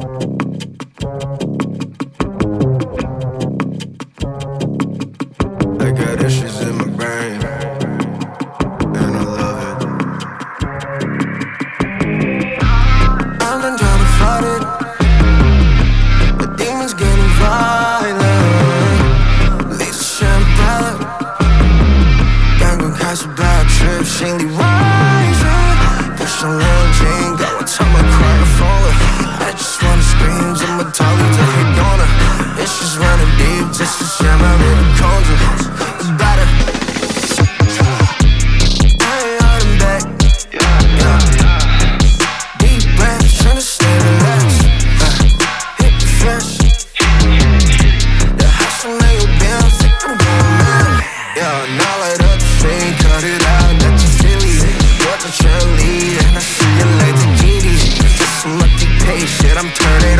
I got issues in my brain, and I love it. I've been trying to fight it, the demons getting violent. Lisa Champagne, gang gon' catch a bad trip. Shingly rising, push on Lil Jean, got one time I cry to falling. I just wanna scream to my Tali till he gonna. Issues running deep, just to share my little conjure. Better. I ain't holding back. Deep breaths, trying to stay relaxed. Hit the flesh. The hustle ain't your bill, think I'm going mad. Yeah, now light up the scene, cut it out, that you silly. What the cheerlead, and I see you like the GD. Just some lucky pay shit, I'm turning